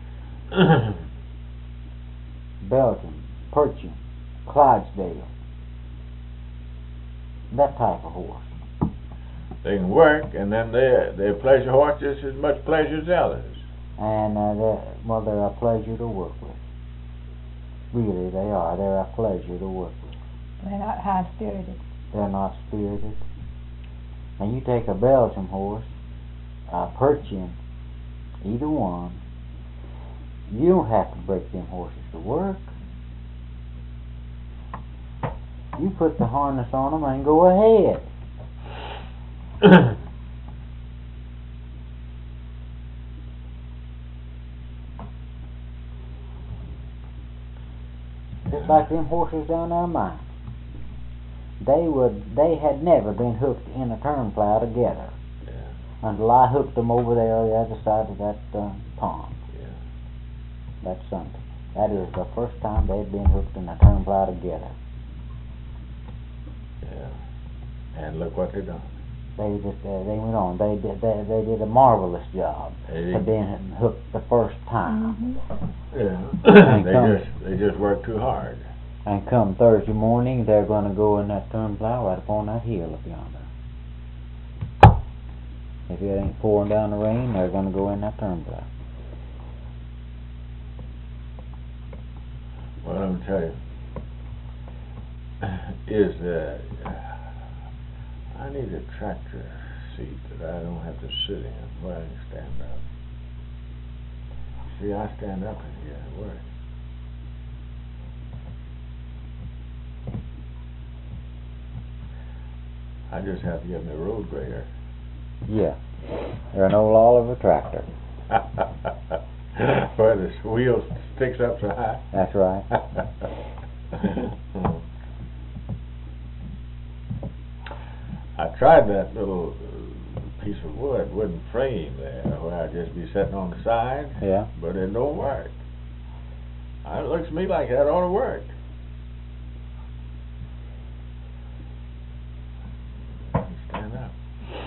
Belgian, Persian, Clydesdale. That type of horse. They can work, and then they're, they're pleasure horses as much pleasure as others. And uh, they're, well, they're a pleasure to work with. Really, they are. They're a pleasure to work with. They're not high-spirited. They're not spirited. Now you take a Belgian horse, a Persian, either one, you don't have to break them horses to work. You put the harness on them and go ahead. Just like them horses down there mine. They would, they had never been hooked in a turn plow together. Yeah. Until I hooked them over there on the other side of that uh, pond. Yeah. That Sunday. That is the first time they'd been hooked in a turn plow together. Yeah. And look what they done. They just uh, they went on. They did they, they did a marvelous job They for being hooked the first time. Mm-hmm. Yeah. And they come- just they just work too hard. And come Thursday morning, they're going to go in that turn plow right up on that hill up yonder. If it ain't pouring down the rain, they're going to go in that turn plow. Well, let me tell you, is that I need a tractor seat that I don't have to sit in where I can stand up. See, I stand up in here at work. I just have to get me a road grader. Yeah. They're an old Oliver tractor. Where the wheel sticks up so high. That's right. I tried that little uh, piece of wood, wooden frame there, where I'd just be sitting on the side, Yeah. but it don't work. Uh, It looks to me like that ought to work. Stand up.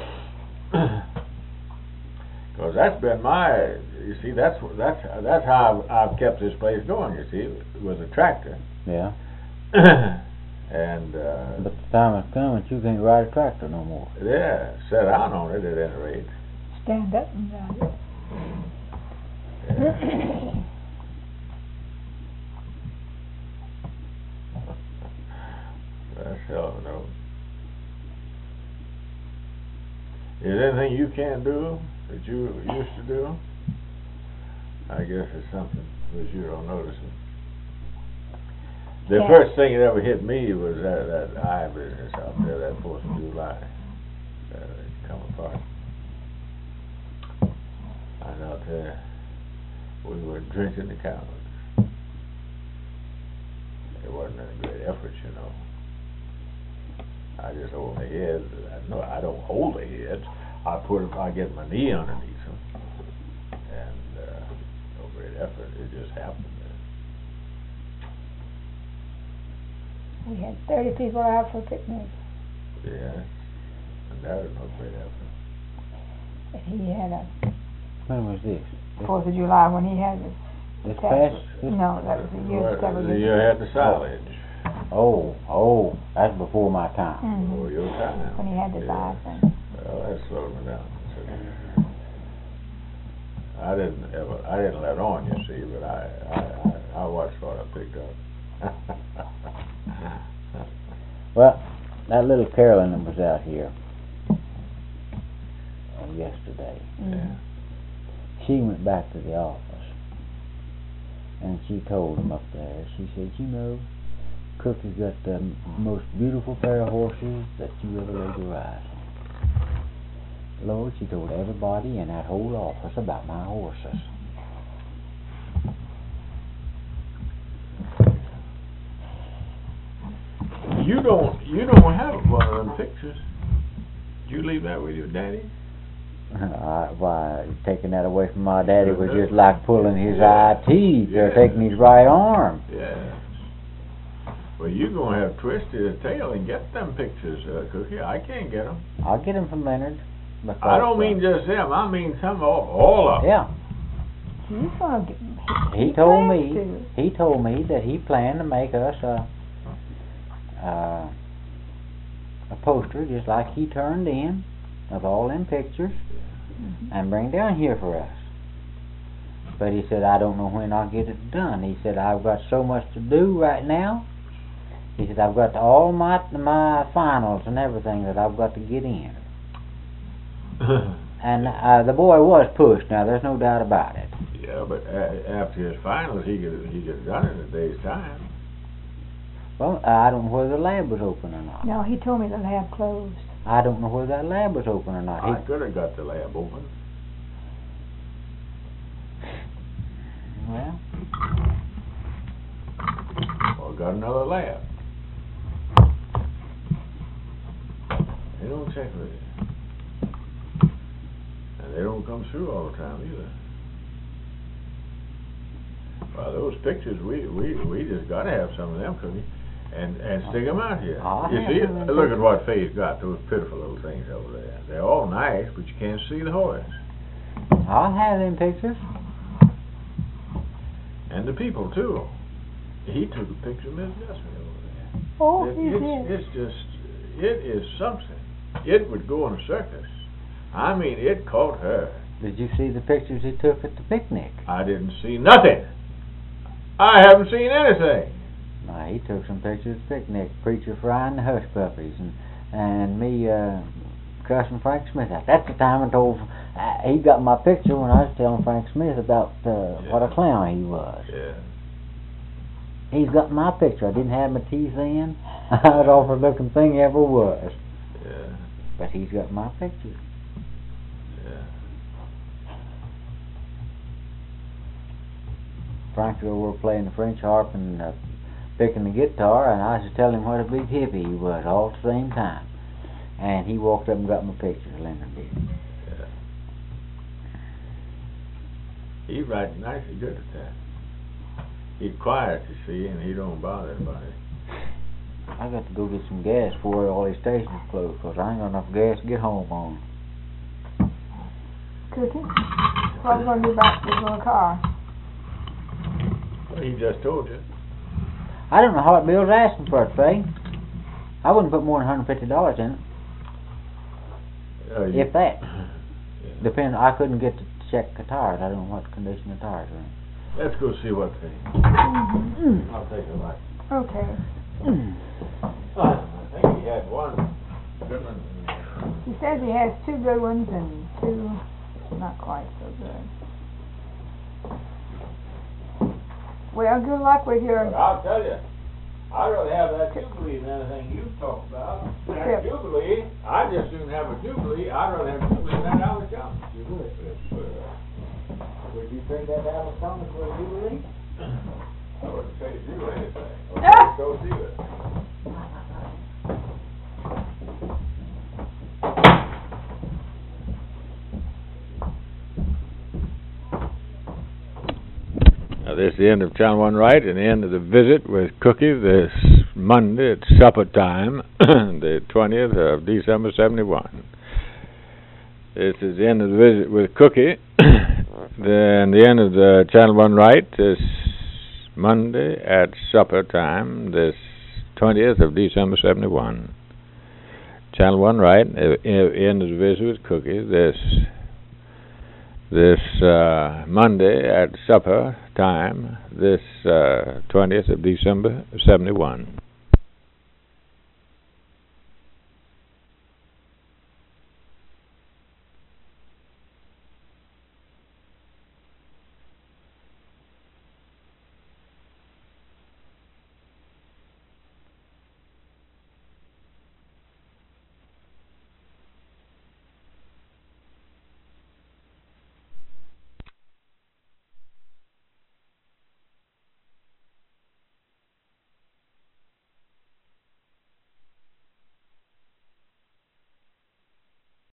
Because that's been my, you see, that's that's that's how I've, I've kept this place going, you see, with a tractor. Yeah. And, uh, But the time is coming, you can't ride a tractor no more. yeah, set down on it at any rate. Stand up and ride it. Yeah. That's hell of a note. Is there anything you can't do that you used to do? I guess it's something that you don't notice it. The Yeah. first thing that ever hit me was that, that eye business out there, that Fourth of July. Uh, it's come apart. And out there, we were drinking the cows. It wasn't any great effort, you know. I just hold my head. No, I don't hold the heads. I put it, I get my knee underneath them, and uh, no great effort. It just happened. We had thirty people out for a picnic. Yeah, and that was no great effort. And he had a When was this? Fourth of July when he had his This tax- past? This No, that was a year, Well, several the years year ago. had the silage. Oh, oh, that's before my time. Mhm. Before your time. When he had the Yeah. eye thing. Well, that slowed me down. I didn't ever, I didn't let on, you see, but I, I, I, I watched what I picked up. Well, that little Carolyn that was out here uh, yesterday, Mhm. she went back to the office and she told him up there, she said, you know, Cook has got the m- most beautiful pair of horses that you ever laid your eyes on. Lord, she told everybody in that whole office about my horses. You don't, you don't have one of them pictures. Did you leave that with your daddy? Uh, why, taking that away from my daddy was just Yeah. like pulling his eye teeth or Yeah. taking his right arm. Yeah. Well, you gonna have twisted his tail and get them pictures, uh, Cookie. I can't get them. I'll get him from Leonard. because, I don't uh, mean just them. I mean some, all, all of them. Yeah, He's gonna get, he, he told plans me, to. he told me that he planned to make us a, uh, a poster just like he turned in of all them pictures Mhm. and bring down here for us. But he said, I don't know when I'll get it done. He said, I've got so much to do right now. He said, I've got all my my finals and everything that I've got to get in. And uh, the boy was pushed. Now, there's no doubt about it. Yeah, but a- after his finals, he could he could have done it in a day's time. Well, I don't know whether the lab was open or not. No, he told me the lab closed. I don't know whether that lab was open or not. I He, could have got the lab open. well, Or got another lab. They don't check with you. And they don't come through all the time either. Well, those pictures, we, we, we just gotta have some of them, Cookie, and, and stick them out here. I'll You have see, them in look at pictures. what Faye's got, those pitiful little things over there. They're all nice, but you can't see the horse. I'll have them pictures. And the people, too. He took a picture of Miss Guthrie over there. Oh, It- he it's, did. it's just, it is something. It would go in a circus. I mean, it caught her. Did you see the pictures he took at the picnic? I didn't see nothing. I haven't seen anything. Uh, he took some pictures at the picnic. Preacher frying the hush puppies, and and me uh, cussing Frank Smith out. That's the time I told. Uh, he got my picture when I was telling Frank Smith about uh, Yeah. what a clown he was. Yeah. He's got my picture. I didn't have my teeth in. I was awful looking thing he ever was. Yeah. But he's got my picture. Yeah. Frank was over playing the French harp and uh, picking the guitar, and I was telling him what a big hippie he was all at the same time. And he walked up and got my picture, Leonard did. Yeah. He writes nicely good at that. He's quiet, you see, and he don't bother anybody. I got to go get some gas before all these stations close, because I ain't got enough gas to get home on. Cookie? What are we going to do about this little car? Well, he just told you. I don't know how it Bill's asking for it, Faye. I wouldn't put more than one hundred fifty dollars in it, Uh, you- if that. Yeah. Depend. I couldn't get to check the tires. I don't know what condition the tires are in. Let's go see what they. Mm-hmm. I'll take a look. Okay. I think he had one good one. He says he has two good ones and two not quite so good. Well, good luck with your... But I'll tell you, I'd rather have that Jubilee than anything you talk about. That Yep. Jubilee, I'd just soon have a Jubilee. I'd rather have a Jubilee than that Alice Thomas. You would? Would you trade that Alice Thomas for a Jubilee? I wouldn't say you anything. Ah! Go see it. Now, this is the end of Channel One Right and the end of the visit with Cookie this Monday at supper time, the twentieth of December seventy-one. This is the end of the visit with Cookie. Then the end of the Channel One Right this Monday at supper time, this twentieth of December seventy-one. Channel One Right, uh, end of the visit with Cookie this this uh, Monday at supper time, this uh, twentieth of December seventy-one.